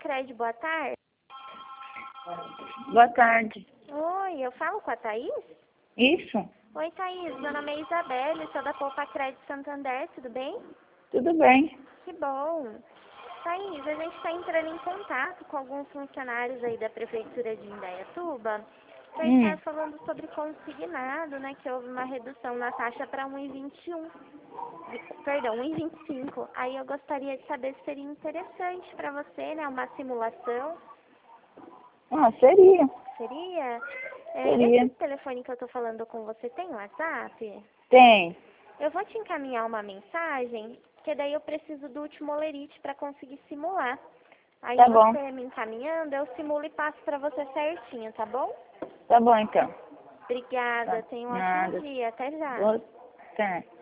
Pacred, boa tarde. Boa tarde. Oi, eu falo com a Thaís? Isso? Oi, Thaís, meu nome é Isabelle, sou da Pacred Santander, tudo bem? Tudo bem. Que bom. Thaís, a gente está entrando em contato com alguns funcionários aí da Prefeitura de Indaiatuba para estar falando sobre consignado, né, que houve uma redução na taxa para 1,21. Perdão, 1,25. Aí eu gostaria de saber se seria interessante para você, né, uma simulação. Seria. Seria? Seria. Esse telefone que eu tô falando com você tem WhatsApp? Tem. Eu vou te encaminhar uma mensagem, que daí eu preciso do último olerite para conseguir simular. Aí Tá bom. você me encaminhando, eu simulo e passo para você certinho, tá bom? Tá bom, então. Obrigada, Tá. tenha um Nada. ótimo dia, até já. Até.